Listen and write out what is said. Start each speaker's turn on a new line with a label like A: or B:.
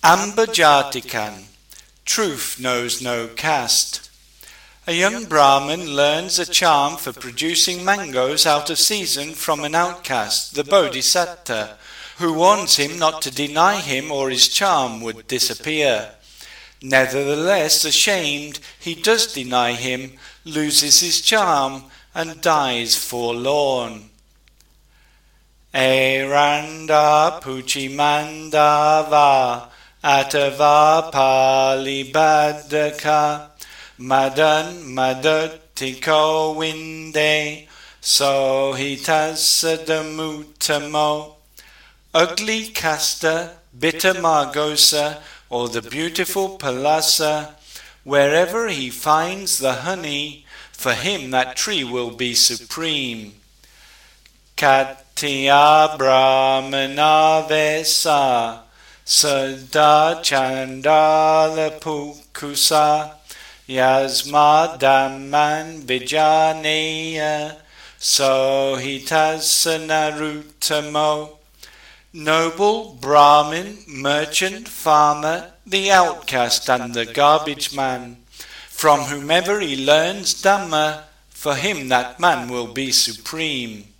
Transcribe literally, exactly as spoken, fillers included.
A: Ambajatikan, truth knows no caste. A young Brahmin learns a charm for producing mangoes out of season from an outcast, the Bodhisatta, who warns him not to deny him or his charm would disappear. Nevertheless, ashamed, he does deny him, loses his charm, and dies forlorn. Eranda Puchimandava Atava Palibadaka Madan Madatiko Winde Sohitasadamutamo. Ugly Casta, bitter Margosa, or the beautiful Palasa, wherever he finds the honey, for him that tree will be supreme. Katya Brahmana Vesa Sada Chandala Pukusa Yasma Dhamman Vijaneya Sohitasanaruttamo. Noble Brahmin, merchant, farmer, the outcast and the garbage man, from whomever he learns Dhamma, for him that man will be supreme.